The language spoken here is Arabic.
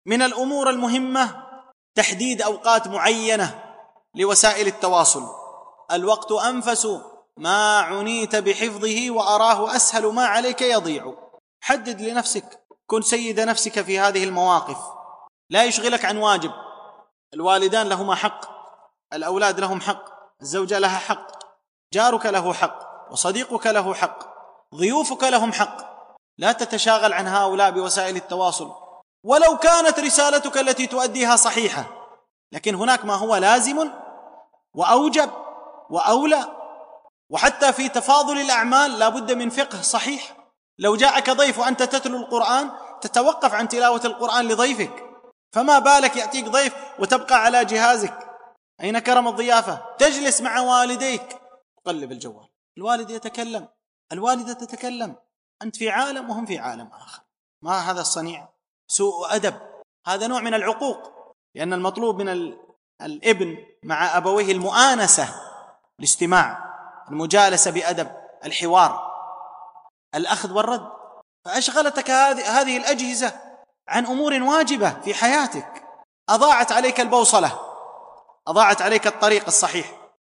من الأمور المهمة تحديد أوقات معينة لوسائل التواصل. الوقت أنفس ما عنيت بحفظه وأراه أسهل ما عليك يضيع. حدد لنفسك، كن سيد نفسك في هذه المواقف، لا يشغلك عن واجب. الوالدان لهما حق، الأولاد لهم حق، الزوجة لها حق، جارك له حق، وصديقك له حق، ضيوفك لهم حق. لا تتشاغل عن هؤلاء بوسائل التواصل، ولو كانت رسالتك التي تؤديها صحيحة، لكن هناك ما هو لازم وأوجب وأولى. وحتى في تفاضل الأعمال لا بد من فقه صحيح. لو جاءك ضيف وأنت تتلو القرآن تتوقف عن تلاوة القرآن لضيفك، فما بالك يأتيك ضيف وتبقى على جهازك؟ أين كرم الضيافة؟ تجلس مع والديك تقلب الجوال، الوالد يتكلم، الوالدة تتكلم، أنت في عالم وهم في عالم آخر. ما هذا الصنيع؟ سوء أدب، هذا نوع من العقوق. لأن المطلوب من الابن مع أبويه المؤانسة، الاستماع، المجالسة بأدب، الحوار، الأخذ والرد. فأشغلتك هذه الأجهزة عن أمور واجبة في حياتك، أضاعت عليك البوصلة، أضاعت عليك الطريق الصحيح.